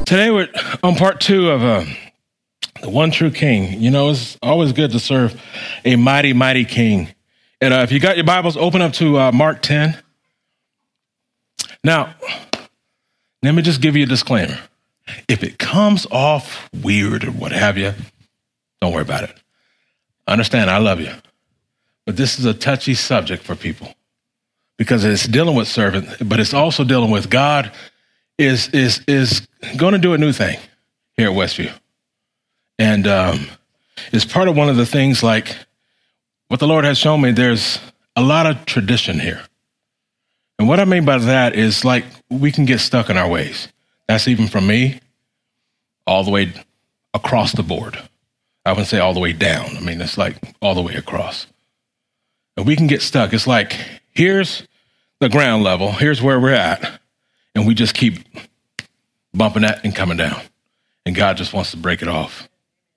Today we're on part 2 of the One True King. You know, it's always good to serve a mighty, mighty King. And if you got your Bibles, open up to Mark 10. Now, let me just give you a disclaimer. If it comes off weird or what have you, don't worry about it. I understand, I love you. But this is a touchy subject for people because it's dealing with servant, but it's also dealing with God is going to do a new thing here at Westview. And it's part of one of the things, like what the Lord has shown me, there's a lot of tradition here. And what I mean by that is, like, we can get stuck in our ways. That's even from me all the way across the board. I wouldn't say all the way down. I mean, it's like all the way across. And we can get stuck. It's like, here's the ground level. Here's where we're at. And we just keep bumping that and coming down. And God just wants to break it off.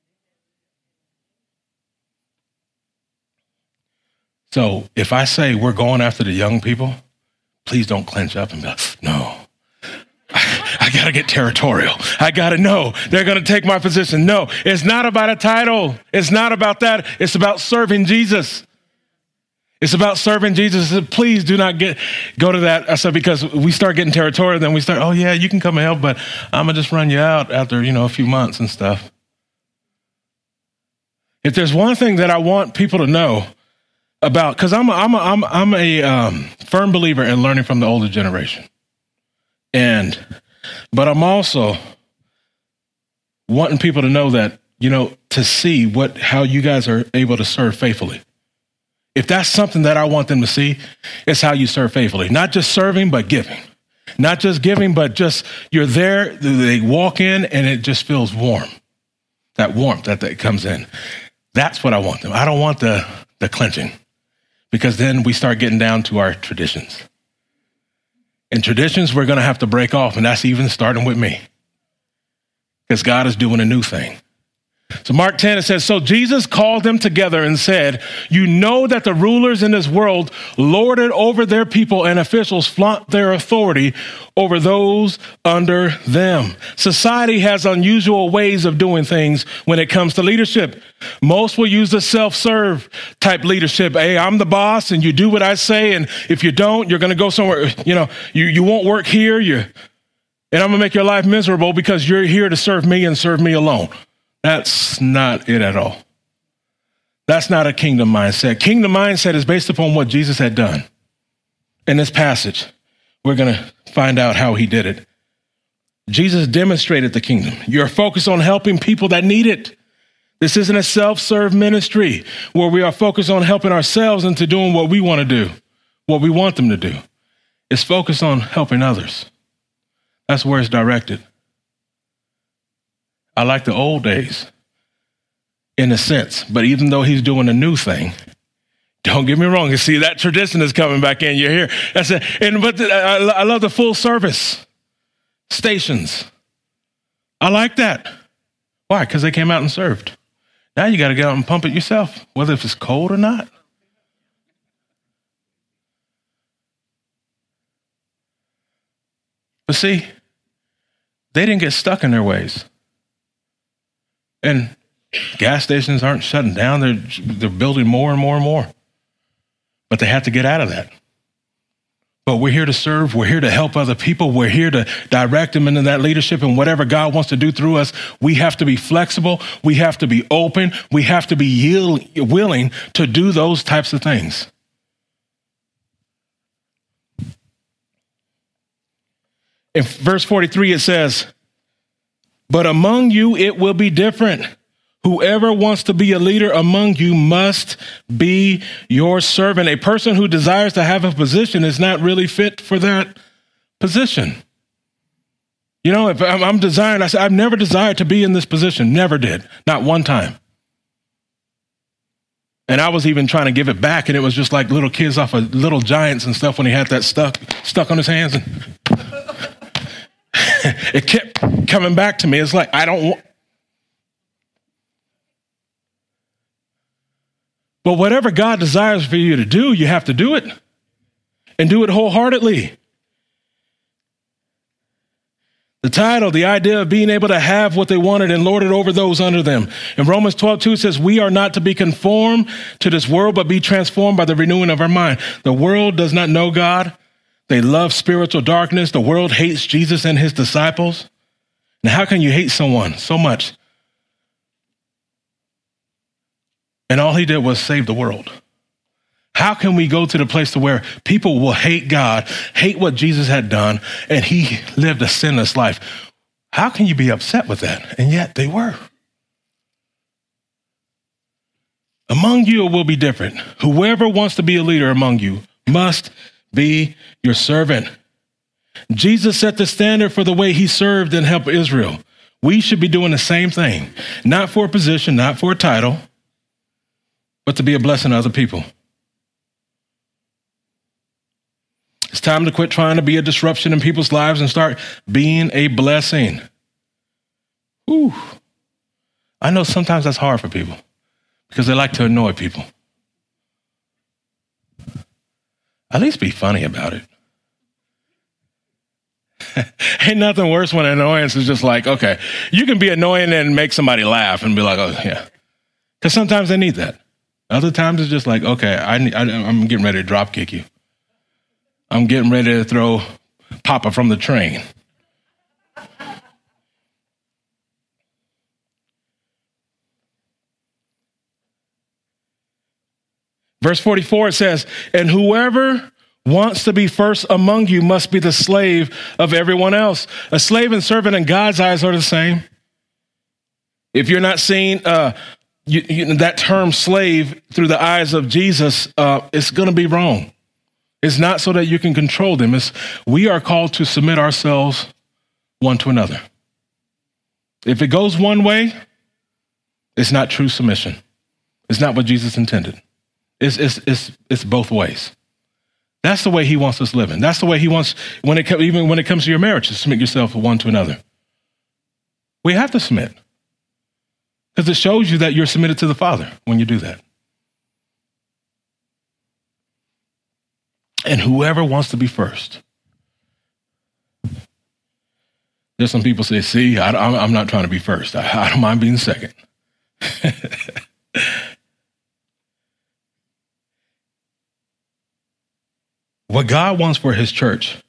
So if I say we're going after the young people, please don't clench up and be like, no, I got to get territorial. I got to know they're going to take my position. No, it's not about a title. It's not about that. It's about serving Jesus. It's about serving Jesus. Please do not go to that. I said, because we start getting territorial, then we start, oh yeah, you can come and help, but I'm going to just run you out after, a few months and stuff. If there's one thing that I want people to know about, because I'm a firm believer in learning from the older generation. But I'm also wanting people to know that, to see how you guys are able to serve faithfully. If that's something that I want them to see, it's how you serve faithfully. Not just serving, but giving. Not just giving, but just you're there, they walk in, and it just feels warm. That warmth that comes in. That's what I want them. I don't want the clenching, because then we start getting down to our traditions. And traditions we're going to have to break off, and that's even starting with me, because God is doing a new thing. So Mark 10, it says, so Jesus called them together and said, you know that the rulers in this world lord it over their people, and officials flaunt their authority over those under them. Society has unusual ways of doing things when it comes to leadership. Most will use the self-serve type leadership. Hey, I'm the boss and you do what I say. And if you don't, you're going to go somewhere, you won't work here. And I'm going to make your life miserable because you're here to serve me and serve me alone. That's not it at all. That's not a kingdom mindset. Kingdom mindset is based upon what Jesus had done. In this passage, we're going to find out how he did it. Jesus demonstrated the kingdom. You're focused on helping people that need it. This isn't a self-serve ministry where we are focused on helping ourselves into doing what we want to do, what we want them to do. It's focused on helping others. That's where it's directed. I like the old days in a sense, but even though he's doing a new thing, don't get me wrong. You see, that tradition is coming back in. You're here. That's it. I love the full service stations. I like that. Why? Because they came out and served. Now you got to get out and pump it yourself, whether if it's cold or not. But see, they didn't get stuck in their ways. And gas stations aren't shutting down. They're building more and more and more. But they have to get out of that. But we're here to serve. We're here to help other people. We're here to direct them into that leadership, and whatever God wants to do through us, we have to be flexible. We have to be open. We have to be willing to do those types of things. In verse 43, it says, but among you, it will be different. Whoever wants to be a leader among you must be your servant. A person who desires to have a position is not really fit for that position. If I'm desiring, I said, I've never desired to be in this position. Never did. Not one time. And I was even trying to give it back, and it was just like little kids off of Little Giants and stuff when he had that stuck on his hands. And it kept coming back to me. It's like, I don't want. But whatever God desires for you to do, you have to do it and do it wholeheartedly. The title, the idea of being able to have what they wanted and lord it over those under them. In Romans 12:2 it says, we are not to be conformed to this world, but be transformed by the renewing of our mind. The world does not know God. They love spiritual darkness. The world hates Jesus and his disciples. Now, how can you hate someone so much? And all he did was save the world. How can we go to the place to where people will hate God, hate what Jesus had done, and he lived a sinless life? How can you be upset with that? And yet they were. Among you it will be different. Whoever wants to be a leader among you must be your servant. Jesus set the standard for the way he served and helped Israel. We should be doing the same thing, not for a position, not for a title, but to be a blessing to other people. It's time to quit trying to be a disruption in people's lives and start being a blessing. Ooh. I know sometimes that's hard for people because they like to annoy people. At least be funny about it. Ain't nothing worse when annoyance is just like, okay, you can be annoying and make somebody laugh and be like, oh, yeah. Because sometimes they need that. Other times it's just like, okay, I'm getting ready to drop kick you. I'm getting ready to throw Papa from the train. Verse 44, it says, and whoever wants to be first among you must be the slave of everyone else. A slave and servant in God's eyes are the same. If you're not seeing that term slave through the eyes of Jesus, it's going to be wrong. It's not so that you can control them. We are called to submit ourselves one to another. If it goes one way, it's not true submission. It's not what Jesus intended. It's both ways. That's the way he wants us living. That's the way he wants, even when it comes to your marriage, to submit yourself one to another. We have to submit because it shows you that you're submitted to the Father when you do that. And whoever wants to be first. There's some people say, see, I'm not trying to be first. I don't mind being second. What God wants for his church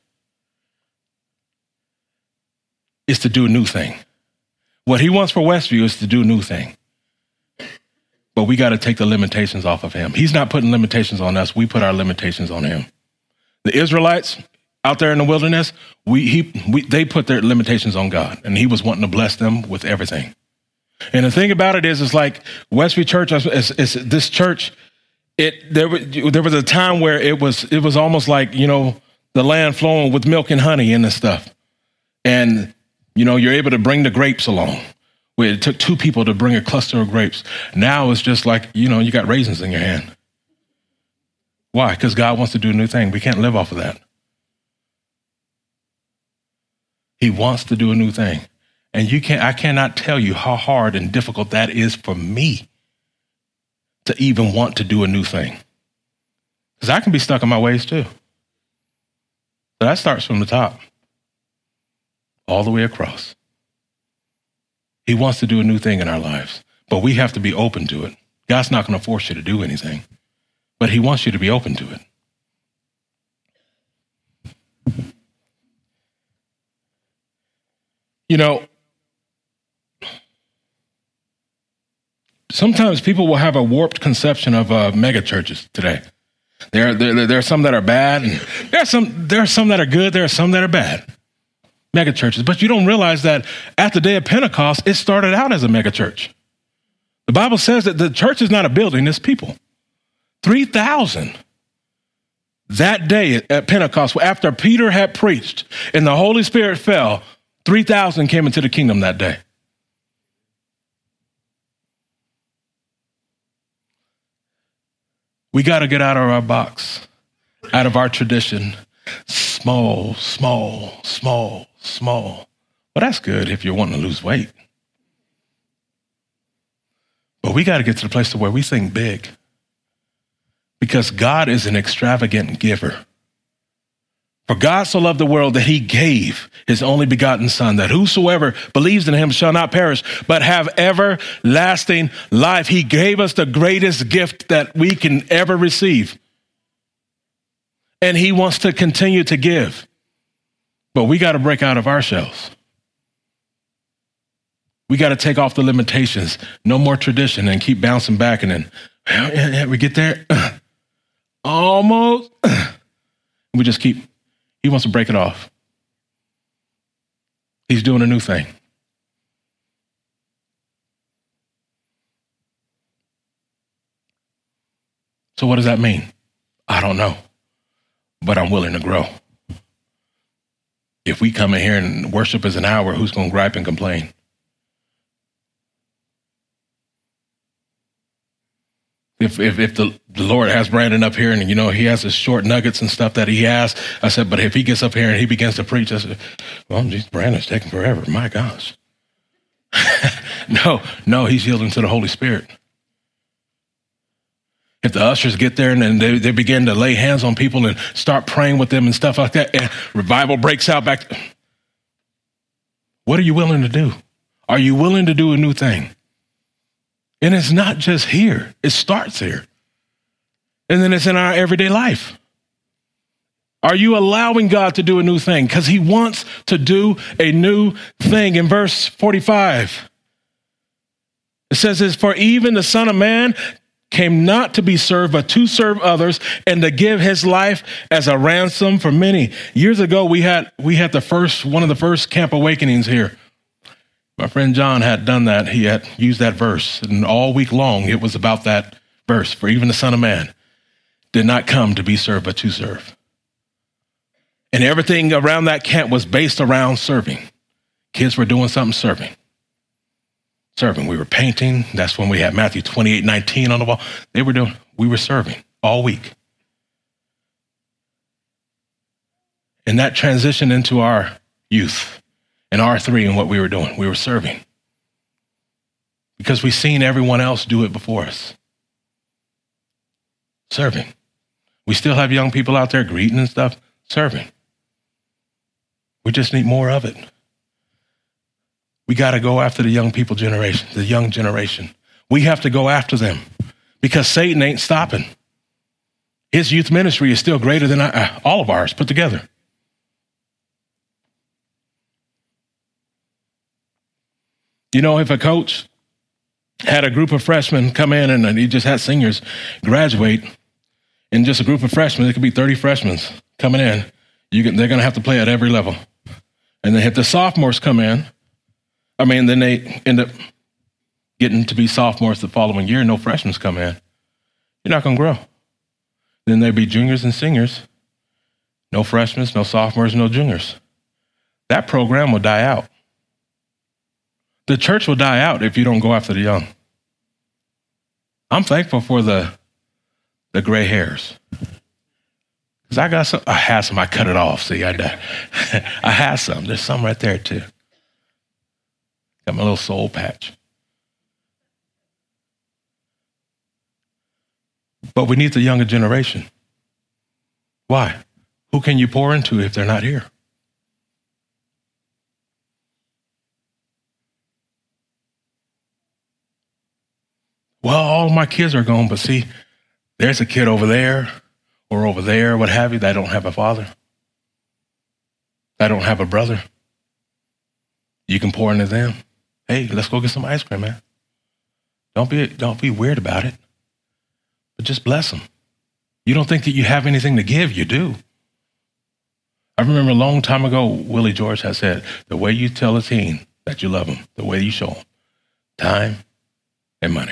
is to do a new thing. What he wants for Westview is to do a new thing. But we got to take the limitations off of him. He's not putting limitations on us. We put our limitations on him. The Israelites out there in the wilderness, they put their limitations on God, and he was wanting to bless them with everything. And the thing about it is like Westview Church, this church, there was a time where it was almost like, the land flowing with milk and honey and this stuff. And, you're able to bring the grapes along. Where it took two people to bring a cluster of grapes. Now it's just like, you got raisins in your hand. Why? Because God wants to do a new thing. We can't live off of that. He wants to do a new thing. And I cannot tell you how hard and difficult that is for me to even want to do a new thing. Because I can be stuck in my ways too. So that starts from the top, all the way across. He wants to do a new thing in our lives, but we have to be open to it. God's not going to force you to do anything, but he wants you to be open to it. Sometimes people will have a warped conception of mega churches today. There are some that are bad, and there are some that are good, there are some that are bad. Mega churches, but you don't realize that at the day of Pentecost, it started out as a mega church. The Bible says that the church is not a building, it's people. 3,000 that day at Pentecost, after Peter had preached and the Holy Spirit fell, 3,000 came into the kingdom that day. We got to get out of our box, out of our tradition. Small. Well, that's good if you're wanting to lose weight. But we got to get to the place to where we think big. Because God is an extravagant giver. For God so loved the world that he gave his only begotten Son, that whosoever believes in him shall not perish, but have everlasting life. He gave us the greatest gift that we can ever receive. And he wants to continue to give. But we got to break out of our shells. We got to take off the limitations. No more tradition and keep bouncing back. And then we get there. Almost. We just keep. He wants to break it off. He's doing a new thing. So what does that mean? I don't know, but I'm willing to grow. If we come in here and worship is an hour, who's going to gripe and complain? If the Lord has Brandon up here and, he has his short nuggets and stuff that he has, I said, but if he gets up here and he begins to preach, I said, well, geez, Brandon's taking forever. My gosh. No, he's yielding to the Holy Spirit. If the ushers get there and then they begin to lay hands on people and start praying with them and stuff like that, and revival breaks out back. What are you willing to do? Are you willing to do a new thing? And it's not just here. It starts here. And then it's in our everyday life. Are you allowing God to do a new thing? Because he wants to do a new thing. In verse 45, it says this, for even the Son of Man came not to be served, but to serve others and to give his life as a ransom for many. Years ago, we had one of the first camp awakenings here. My friend John had done that. He had used that verse, and all week long it was about that verse. For even the Son of Man did not come to be served, but to serve. And everything around that camp was based around serving. Kids were doing something, serving. We were painting. That's when we had Matthew 28:19 on the wall. We were serving all week. And that transitioned into our youth and R3 and what we were doing. We were serving. Because we've seen everyone else do it before us. Serving. We still have young people out there greeting and stuff. Serving. We just need more of it. We got to go after the young people generation, the young generation. We have to go after them because Satan ain't stopping. His youth ministry is still greater than all of ours put together. If a coach had a group of freshmen come in and he just had seniors graduate, and just a group of freshmen, it could be 30 freshmen coming in, they're going to have to play at every level. And then if the sophomores come in, then they end up getting to be sophomores the following year, no freshmen come in. You're not going to grow. Then there'd be juniors and seniors, no freshmen, no sophomores, no juniors. That program will die out. The church will die out if you don't go after the young. I'm thankful for the gray hairs. Because I had some, I cut it off. See, I had some. There's some right there too. Got my little soul patch. But we need the younger generation. Why? Who can you pour into if they're not here? Well, all my kids are gone, but see, there's a kid over there or over there, what have you, that don't have a father. That don't have a brother. You can pour into them. Hey, let's go get some ice cream, man. Don't be weird about it, but just bless them. You don't think that you have anything to give, you do. I remember a long time ago, Willie George had said, the way you tell a teen that you love them, the way you show them, time and money.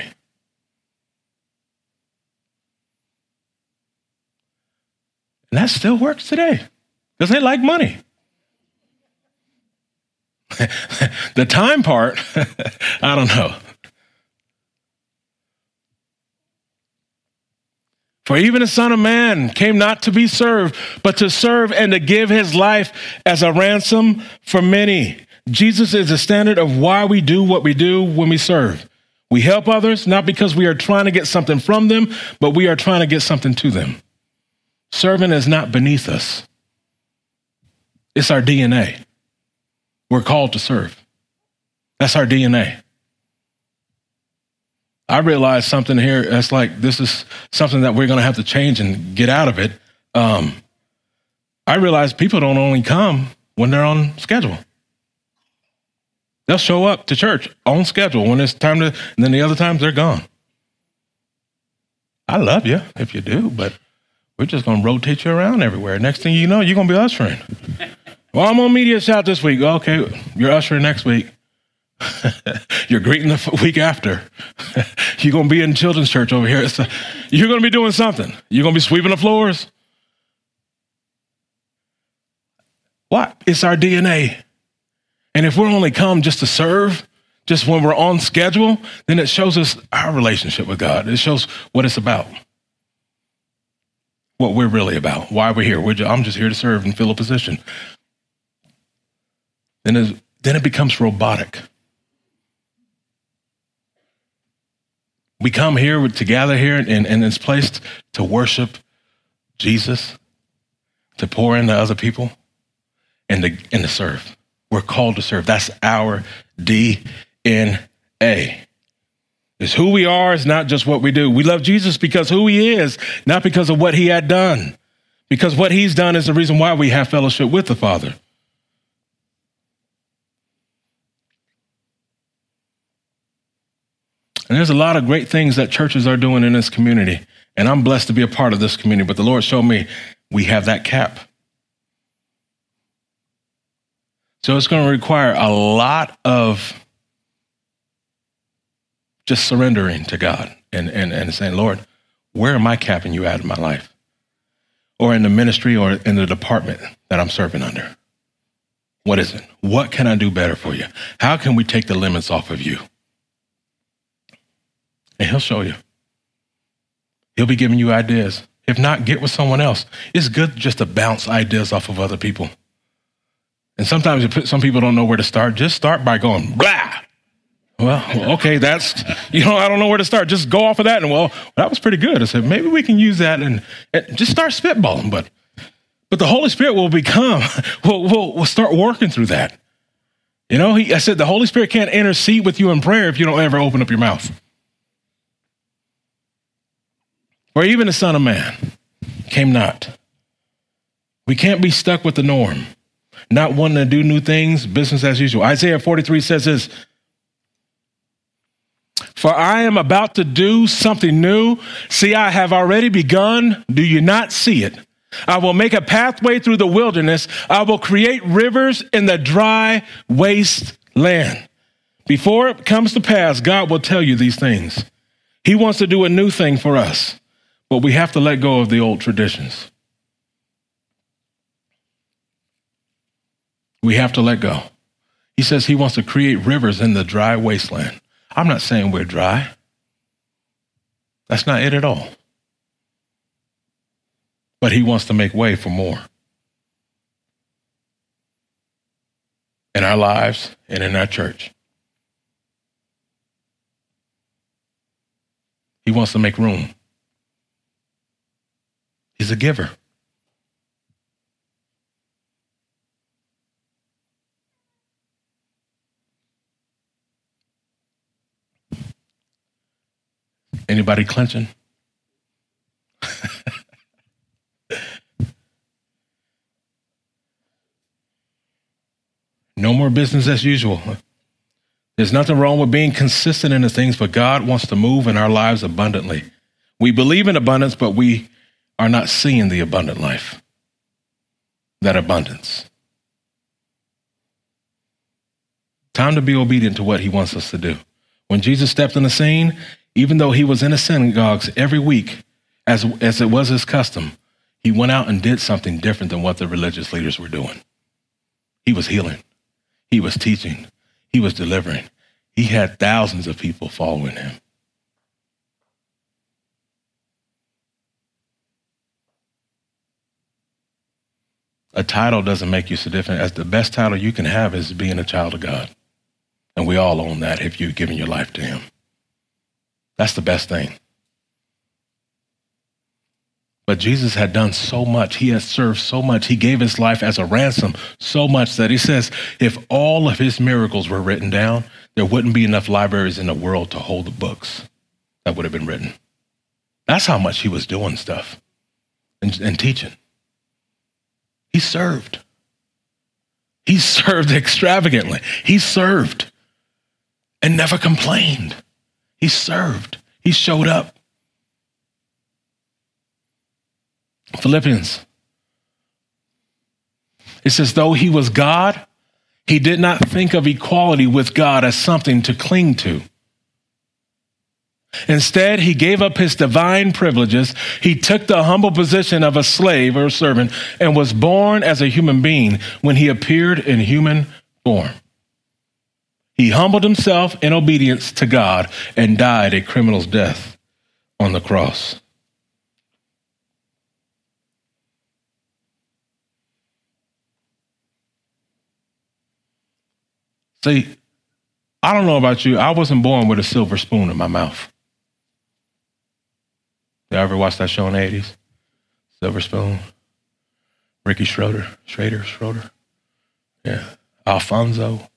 And that still works today because they like money. The time part, I don't know. For even the Son of Man came not to be served, but to serve and to give his life as a ransom for many. Jesus is the standard of why we do what we do when we serve. We help others, not because we are trying to get something from them, but we are trying to get something to them. Serving is not beneath us. It's our DNA. We're called to serve. That's our DNA. I realized something here. It's like this is something that we're going to have to change and get out of it. I realized people don't only come when they're on schedule. They'll show up to church on schedule when it's time to, and then the other times they're gone. I love you if you do, but we're just going to rotate you around everywhere. Next thing you know, you're going to be ushering. Well, I'm on Media Shout this week. Okay, you're ushering next week. You're greeting the week after. You're going to be in children's church over here. You're going to be doing something. You're going to be sweeping the floors. What? It's our DNA. And if we're only come just to serve, just when we're on schedule, then it shows us our relationship with God. It shows what it's about, what we're really about, why we're here. I'm just here to serve and fill a position. Then it becomes robotic. We come here to gather here and it's placed to worship Jesus, to pour into other people, and to serve. We're called to serve. That's our DNA. It's who we are. It's not just what we do. We love Jesus because who he is, not because of what he had done. Because what he's done is the reason why we have fellowship with the Father. And there's a lot of great things that churches are doing in this community. And I'm blessed to be a part of this community. But the Lord showed me we have that cap. So it's going to require a lot of just surrendering to God and saying, Lord, where am I capping you out of my life? Or in the ministry or in the department that I'm serving under? What is it? What can I do better for you? How can we take the limits off of you? And he'll show you. He'll be giving you ideas. If not, get with someone else. It's good just to bounce ideas off of other people. And sometimes some people don't know where to start. Just start by going, blah. Well, okay, I don't know where to start. Just go off of that. And that was pretty good. I said, maybe we can use that and just start spitballing. But the Holy Spirit will start working through that. I said, the Holy Spirit can't intercede with you in prayer if you don't ever open up your mouth. Or even the Son of Man came not. We can't be stuck with the norm. Not wanting to do new things, business as usual. Isaiah 43 says this, for I am about to do something new. See, I have already begun. Do you not see it? I will make a pathway through the wilderness. I will create rivers in the dry waste land. Before it comes to pass, God will tell you these things. He wants to do a new thing for us, but we have to let go of the old traditions. We have to let go. He says he wants to create rivers in the dry wasteland. I'm not saying we're dry. That's not it at all. But he wants to make way for more. In our lives and in our church. He wants to make room. He's a giver. Anybody clenching? No more business as usual. There's nothing wrong with being consistent in the things, but God wants to move in our lives abundantly. We believe in abundance, but we are not seeing the abundant life, that abundance. Time to be obedient to what he wants us to do. When Jesus stepped on the scene, even though he was in the synagogues every week, as it was his custom, he went out and did something different than what the religious leaders were doing. He was healing. He was teaching. He was delivering. He had thousands of people following him. A title doesn't make you so different. As the best title you can have is being a child of God. And we all own that if you've given your life to him. That's the best thing. But Jesus had done so much. He had served so much. He gave his life as a ransom so much that he says if all of his miracles were written down, there wouldn't be enough libraries in the world to hold the books that would have been written. That's how much he was doing stuff and teaching. He served. He served extravagantly. He served and never complained. He served. He showed up. Philippians. It says, though he was God, he did not think of equality with God as something to cling to. Instead, he gave up his divine privileges. He took the humble position of a slave or a servant and was born as a human being when he appeared in human form. He humbled himself in obedience to God and died a criminal's death on the cross. See, I don't know about you. I wasn't born with a silver spoon in my mouth. You ever watch that show in the 80s? Silver Spoon. Ricky Schroeder. Yeah. Alfonso.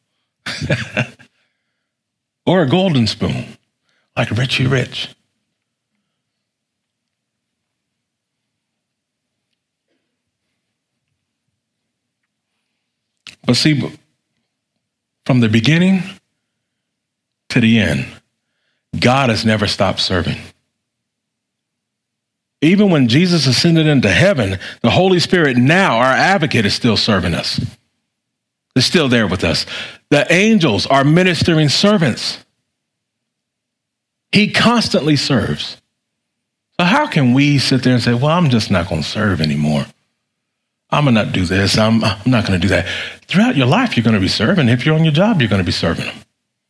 Or a golden spoon, like Richie Rich. But see, from the beginning to the end, God has never stopped serving. Even when Jesus ascended into heaven, the Holy Spirit now, our advocate, is still serving us. It's still there with us. The angels are ministering servants. He constantly serves. So how can we sit there and say, well, I'm just not going to serve anymore. I'm going to not do this. I'm not going to do that. Throughout your life, you're going to be serving. If you're on your job, you're going to be serving them.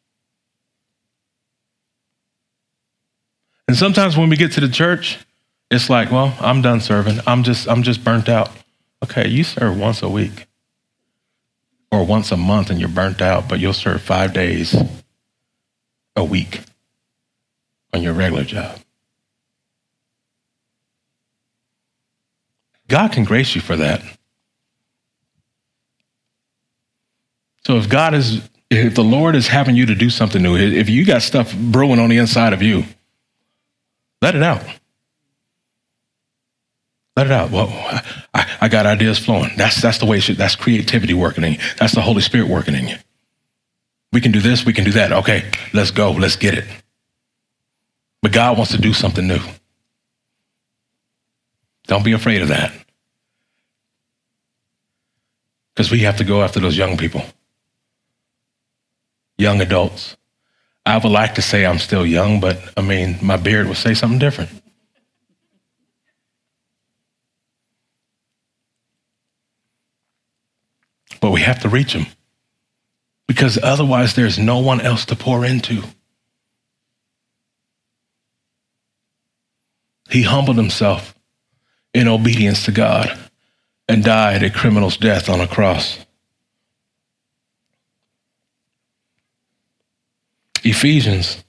And sometimes when we get to the church, it's like, well, I'm done serving. I'm just burnt out. Okay, you serve once a week or once a month and you're burnt out, but you'll serve 5 days a week on your regular job. God can grace you for that. So if the Lord is having you to do something new, if you got stuff brewing on the inside of you, let it out. Let it out. Well, I got ideas flowing. That's the way that's creativity working in you. That's the Holy Spirit working in you. We can do this, we can do that. Okay, let's go, let's get it. But God wants to do something new. Don't be afraid of that. Because we have to go after those young people. Young adults. I would like to say I'm still young, but I mean, my beard would say something different. But we have to reach them because otherwise there's no one else to pour into. He humbled himself in obedience to God and died a criminal's death on a cross. Ephesians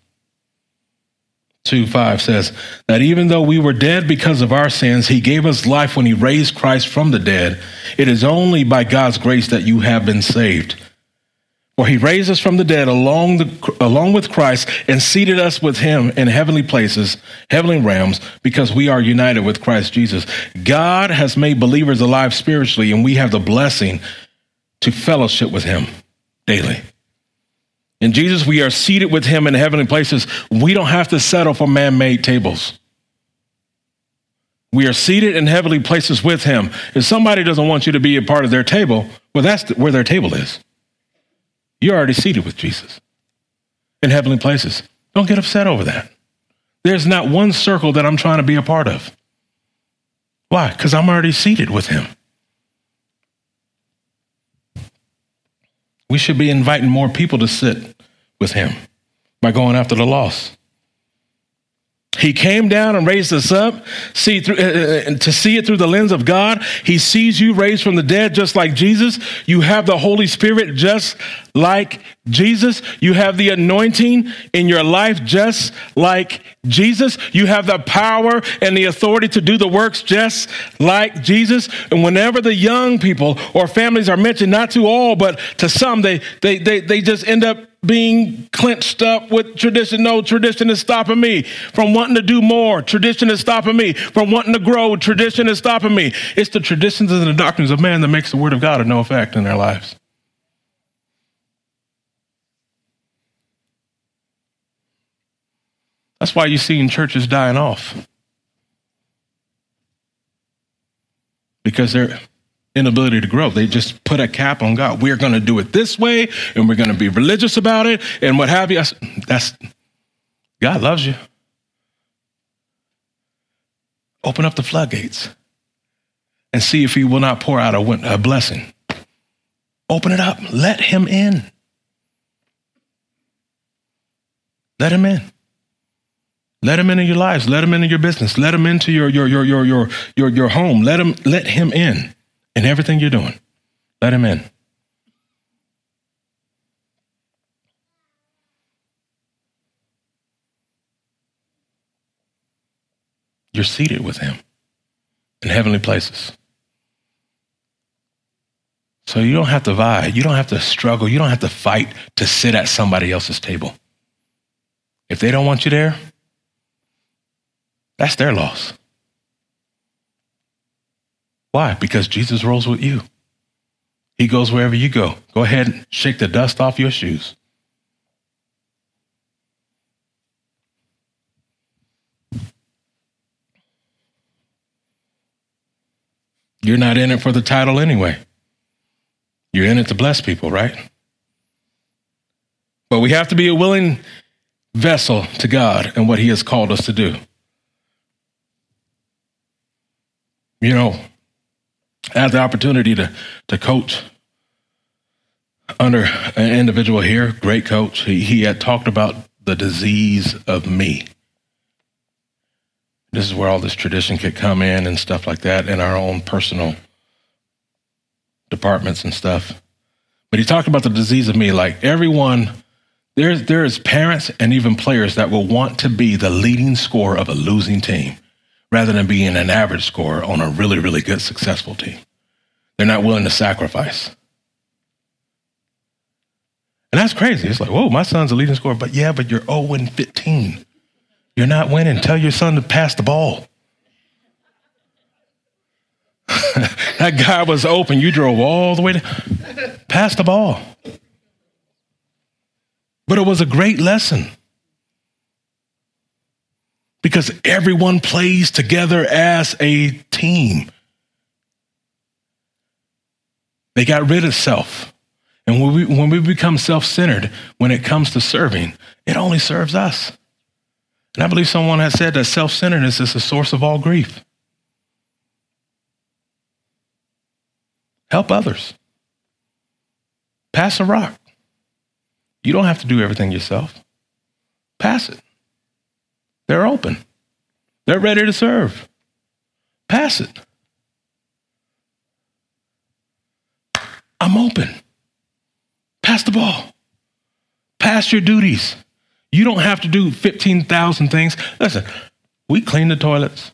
2:5 says that even though we were dead because of our sins, he gave us life when he raised Christ from the dead. It is only by God's grace that you have been saved. For he raised us from the dead along with Christ and seated us with him in heavenly places, heavenly realms, because we are united with Christ Jesus. God has made believers alive spiritually, and we have the blessing to fellowship with him daily. In Jesus, we are seated with him in heavenly places. We don't have to settle for man-made tables. We are seated in heavenly places with him. If somebody doesn't want you to be a part of their table, well, that's where their table is. You're already seated with Jesus in heavenly places. Don't get upset over that. There's not one circle that I'm trying to be a part of. Why? Because I'm already seated with him. We should be inviting more people to sit with him by going after the lost. He came down and raised us up, to see it through the lens of God. He sees you raised from the dead just like Jesus. You have the Holy Spirit just like Jesus. You have the anointing in your life just like Jesus. You have the power and the authority to do the works just like Jesus. And whenever the young people or families are mentioned, not to all, but to some, they just end up being clenched up with tradition. No, tradition is stopping me from wanting to do more. Tradition is stopping me from wanting to grow. Tradition is stopping me. It's the traditions and the doctrines of man that makes the word of God of no effect in their lives. That's why you're seeing churches dying off. Because they're inability to grow. They just put a cap on God. We're going to do it this way, and we're going to be religious about it, and what have you. That's God loves you. Open up the floodgates and see if he will not pour out a blessing. Open it up. Let him in. Let him in. Let him into your lives. Let him into your business. Let him into your home. Let him in everything you're doing. Let him in. You're seated with him in heavenly places. So you don't have to vie. You don't have to struggle. You don't have to fight to sit at somebody else's table. If they don't want you there, that's their loss. Why? Because Jesus rolls with you. He goes wherever you go. Go ahead and shake the dust off your shoes. You're not in it for the title anyway. You're in it to bless people, right? But we have to be a willing vessel to God and what he has called us to do. You know, I had the opportunity to coach under an individual here, great coach. He had talked about the disease of me. This is where all this tradition could come in and stuff like that in our own personal departments and stuff. But he talked about the disease of me, like everyone, there is parents and even players that will want to be the leading scorer of a losing team rather than being an average scorer on a really, really good, successful team. They're not willing to sacrifice. And that's crazy. It's like, whoa, my son's a leading scorer. But yeah, but you're 0-15. You're not winning. Tell your son to pass the ball. That guy was open. You drove all the way to pass the ball. But it was a great lesson. Because everyone plays together as a team. They got rid of self. And when we become self-centered, when it comes to serving, it only serves us. And I believe someone has said that self-centeredness is the source of all grief. Help others. Pass a rock. You don't have to do everything yourself. Pass it. They're open. They're ready to serve. Pass it. I'm open. Pass the ball. Pass your duties. You don't have to do 15,000 things. Listen, we clean the toilets.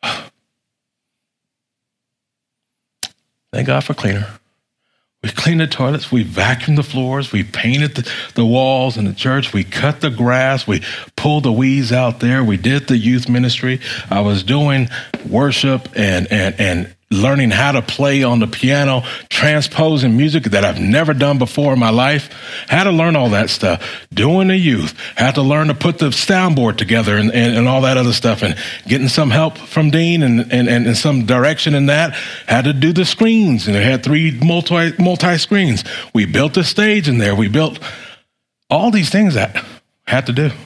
Thank God for cleaner. We cleaned the toilets. We vacuumed the floors. We painted the walls in the church. We cut the grass. We pulled the weeds out there. We did the youth ministry. I was doing worship and learning how to play on the piano, transposing music that I've never done before in my life. Had to learn all that stuff. Doing the youth. Had to learn to put the soundboard together and all that other stuff. And getting some help from Dean and some direction in that. Had to do the screens. And it had 3 multi-screens. We built a stage in there. We built all these things that I had to do.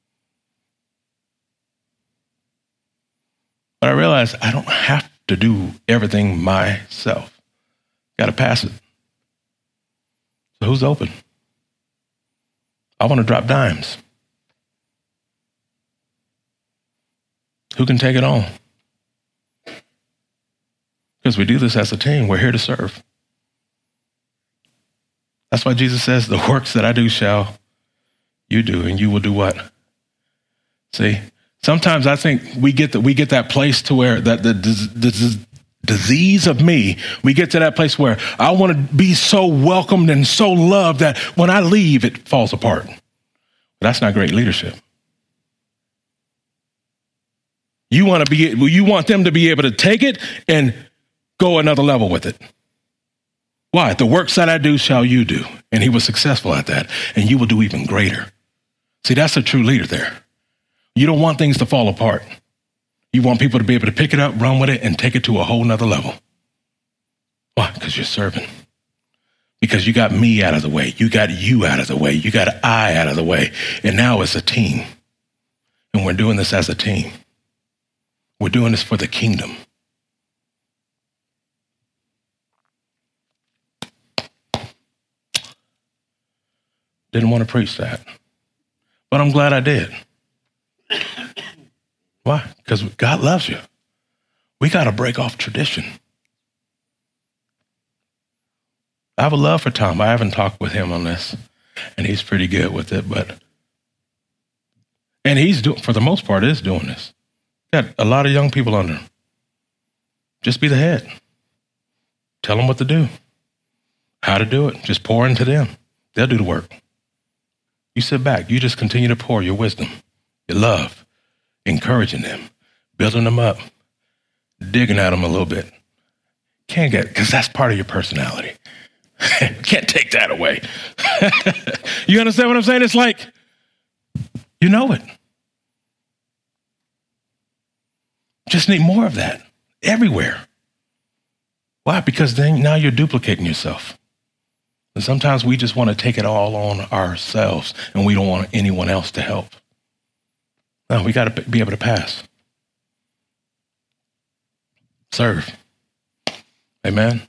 But I realized I don't have to do everything myself. Got to pass it. So who's open? I want to drop dimes. Who can take it on? Because we do this as a team. We're here to serve. That's why Jesus says, the works that I do shall you do, and you will do what? See, sometimes I think we get that place to where that the disease of me, we get to that place where I want to be so welcomed and so loved that when I leave, it falls apart. That's not great leadership. You want them to be able to take it and go another level with it. Why? The works that I do shall you do. And he was successful at that. And you will do even greater. See, that's a true leader there. You don't want things to fall apart. You want people to be able to pick it up, run with it, and take it to a whole nother level. Why? Because you're serving. Because you got me out of the way. You got you out of the way. You got I out of the way. And now it's a team. And we're doing this as a team. We're doing this for the kingdom. Didn't want to preach that. But I'm glad I did. Why? Because God loves you. We got to break off tradition. I have a love for Tom. I haven't talked with him on this, and he's pretty good with it. And he's doing, for the most part, is doing this. Got a lot of young people under him. Just be the head. Tell them what to do, how to do it. Just pour into them. They'll do the work. You sit back. You just continue to pour your wisdom, your love, encouraging them, building them up, digging at them a little bit. Can't get, because that's part of your personality. Can't take that away. You understand what I'm saying? It's like, you know it. Just need more of that everywhere. Why? Because then now you're duplicating yourself. And sometimes we just want to take it all on ourselves and we don't want anyone else to help. No, we got to be able to pass. Serve. Amen.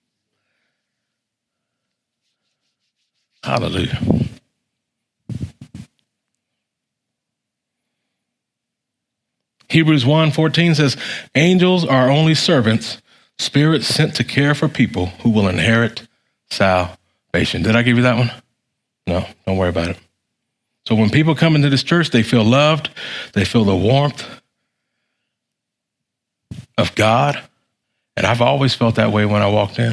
Hallelujah. Hebrews 1:14 says, angels are only servants, spirits sent to care for people who will inherit salvation. Did I give you that one? No, don't worry about it. So when people come into this church, they feel loved. They feel the warmth of God. And I've always felt that way when I walked in.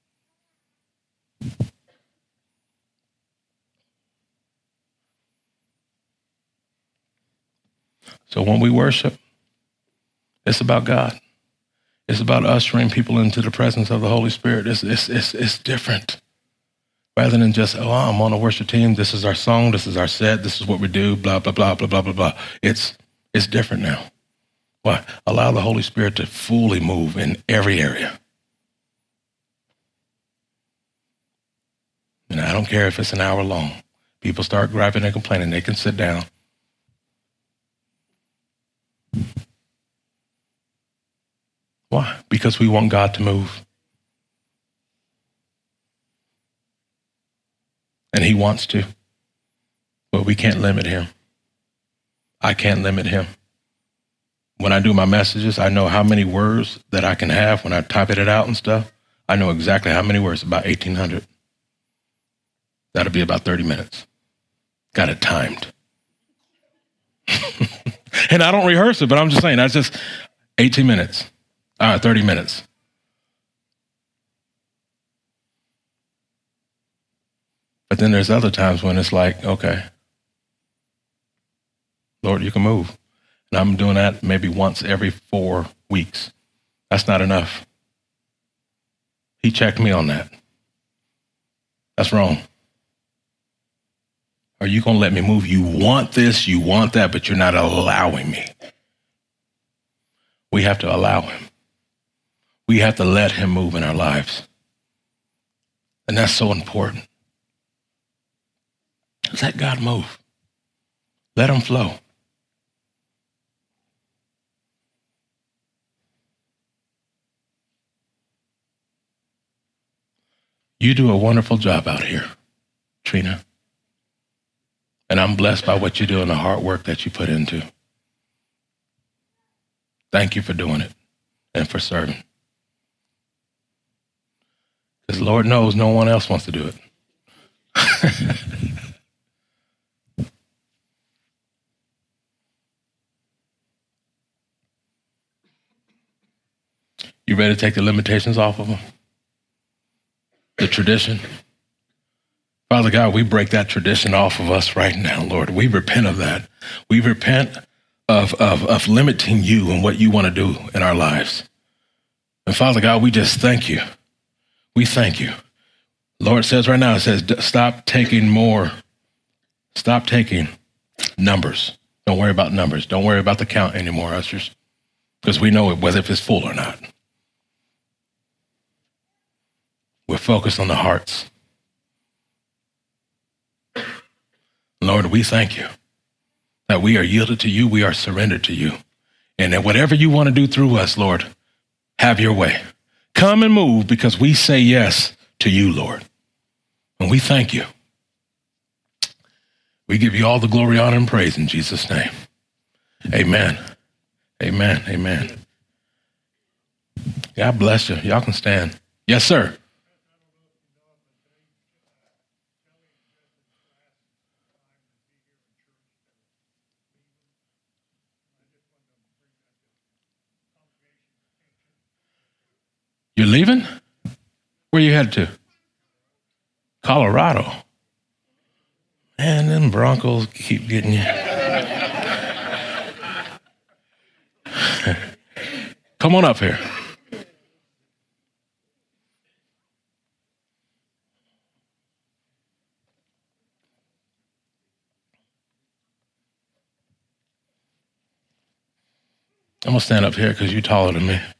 So when we worship, it's about God. It's about ushering people into the presence of the Holy Spirit. It's different. Rather than just, oh, I'm on a worship team. This is our song. This is our set. This is what we do. Blah, blah, blah, blah, blah, blah, blah. It's different now. Why? Allow the Holy Spirit to fully move in every area. And I don't care if it's an hour long. People start griping and complaining. They can sit down. Why? Because we want God to move. And he wants to. But we can't limit him. I can't limit him. When I do my messages, I know how many words that I can have when I type it out and stuff. I know exactly how many words, about 1,800. That'll be about 30 minutes. Got it timed. And I don't rehearse it, but I'm just saying, that's just 18 minutes. 30 minutes. But then there's other times when it's like, okay, Lord, you can move. And I'm doing that maybe once every 4 weeks. That's not enough. He checked me on that. That's wrong. Are you going to let me move? You want this, you want that, but you're not allowing me. We have to allow him. We have to let him move in our lives. And that's so important. Let God move. Let him flow. You do a wonderful job out here, Trina. And I'm blessed by what you do and the hard work that you put into. Thank you for doing it and for serving. Because Lord knows no one else wants to do it. You ready to take the limitations off of them? The tradition? Father God, we break that tradition off of us right now, Lord. We repent of that. We repent of limiting you and what you want to do in our lives. And Father God, we just thank you. We thank you. Lord says right now, it says, stop taking numbers. Don't worry about numbers. Don't worry about the count anymore, ushers, because we know whether if it's full or not. We're focused on the hearts. Lord, we thank you that we are yielded to you, we are surrendered to you, and that whatever you want to do through us, Lord, have your way. Come and move, because we say yes to you, Lord. And we thank you. We give you all the glory, honor, and praise in Jesus' name. Amen. Amen. Amen. God bless you. Y'all can stand. Yes, sir. You're leaving? Where you headed to? Colorado. Man, them Broncos keep getting you. Come on up here. I'm going to stand up here because you're taller than me.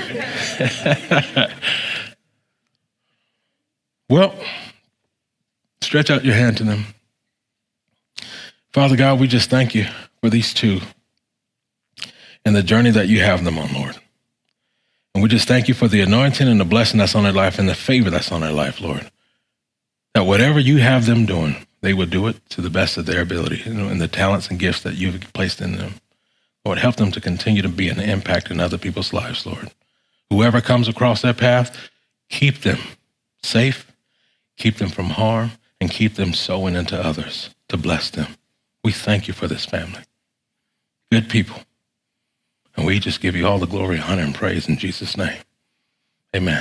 Well, stretch out your hand to them. Father God, we just thank you for these two and the journey that you have them on, Lord. And we just thank you for the anointing and the blessing that's on their life and the favor that's on their life, Lord. That whatever you have them doing, they will do it to the best of their ability, and the talents and gifts that you've placed in them. Lord, help them to continue to be an impact in other people's lives, Lord. Whoever comes across their path, keep them safe, keep them from harm, and keep them sowing into others to bless them. We thank you for this family. Good people. And we just give you all the glory, honor, and praise in Jesus' name. Amen.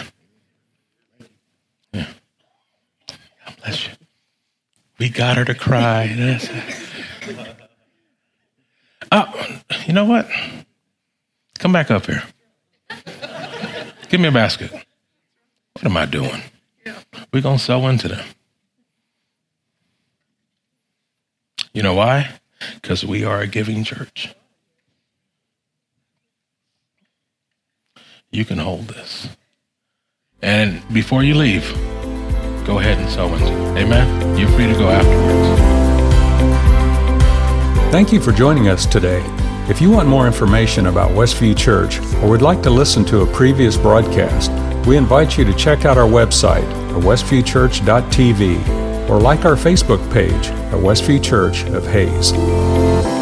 Yeah. God bless you. We got her to cry. That's it. You know what? Come back up here. Give me a basket. What am I doing? We're going to sow into them. You know why? Because we are a giving church. You can hold this. And before you leave, go ahead and sow into it. Amen? You're free to go afterwards. Thank you for joining us today. If you want more information about Westview Church or would like to listen to a previous broadcast, we invite you to check out our website at westviewchurch.tv or like our Facebook page at Westview Church of Hays.